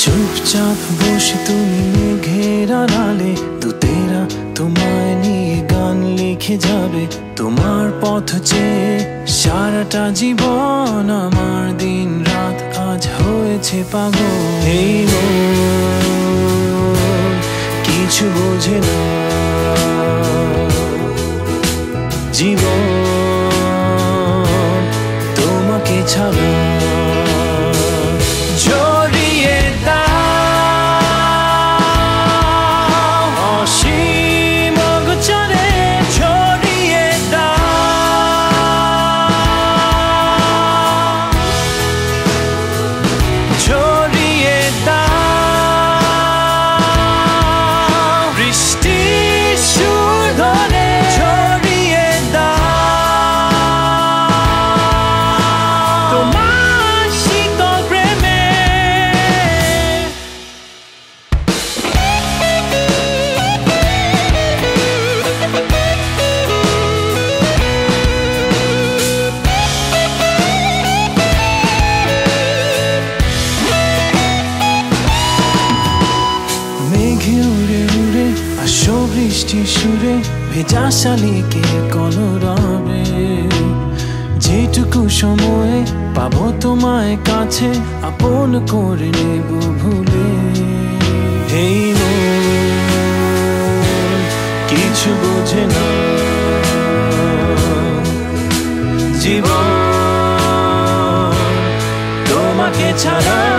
চুপচাপ বসে তুমি মেঘের আড়ালে, দূতেরা তোমায় নিয়ে গান লিখে যাবে। তোমার পথ চেয়ে সারাটা জীবন, আমার দিন রাত আজ হয়েছে পাগল। এই মন কিছু বোঝে না, জীবন তোমাকে ছাড়া। জড়িয়ে দাও অসীম অগোচরে, ছড়িয়ে দাও, ছড়িয়ে দাও বৃষ্টির সুর ধরে, ছড়িয়ে দাও তোমার শীতল প্রেমে। মেঘে উড়ে উড়ে আসো বৃষ্টির সুরে, ভেজা শালিকে কলরবে। যেটুকু সময়ে পাবো তোমায় কাছে, আপন করে নেব ভুলে। এই মন কিছু বোঝে না, জীবন তোমাকে ছাড়া।